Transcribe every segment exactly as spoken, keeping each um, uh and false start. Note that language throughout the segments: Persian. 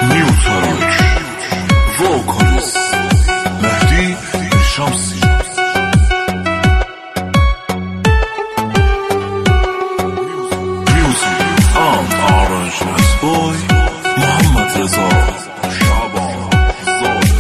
نیوتراک ووکالیست مهدی شمسی. میوزیک اند آرنجمنت بوی محمد رضا شعبان زاده.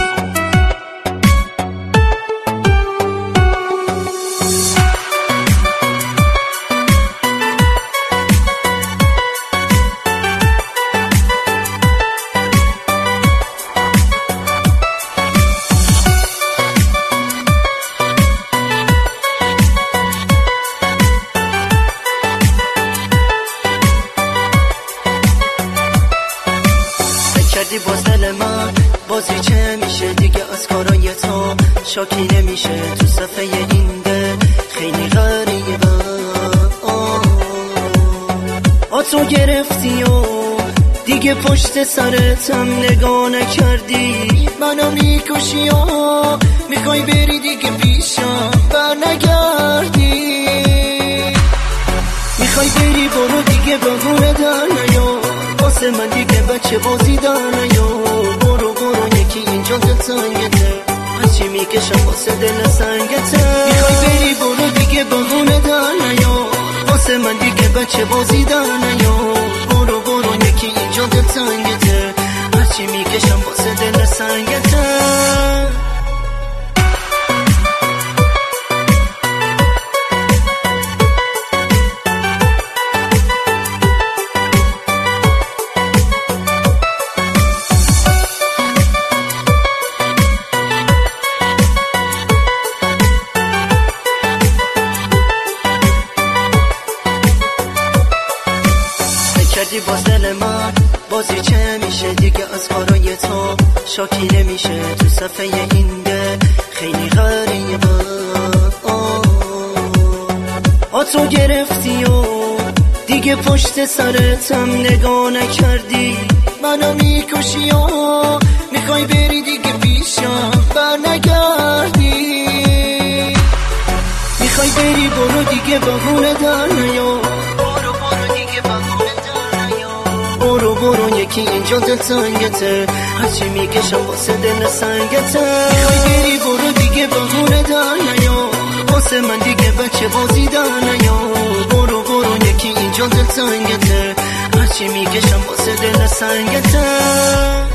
کردی باز دل من بازی چه میشه دیگه از کارای تو شاکی نمیشه تو صفحه این ده خیلی غریبه. آ تو گرفتی و دیگه پشت سرتم نگاه نکردی منو میکشی و میخوای بری دیگه پیشم بر نگردی. میخوای بری برو دیگه بهونه در نیا واسه من دیگه بچه بازی در نیا. برو برو یکی اینجا دلتنگته هرچی میکشم واسه دل سنگته. میخوای بری برو دیگه بهونه در نیا واسه من دیگه بچه بازی در نیا. برو برو یکی اینجا دلتنگته هرچی میکشم واسه دل سنگته. کردی باز دل من بازی چه میشه دیگه از کارای تو شاکی نمیشه تو صفحه این ده خیلی غریبه. آ تو گرفتی و دیگه پشت سرتم نگاه نکردی منو میکشی و میخوای بری دیگه پیشم بر نگردی. میخوای بری برو دیگه بهونه در نیا. برو برو یکی اینجا دلتنگته هرچی میکشم واسه دل سنگته. میخوای بری برو دیگه بهونه در نیا واسه من دیگه بچه بازی در نیا. برو برو یکی اینجا دلتنگته هرچی میکشم واسه دل سنگته.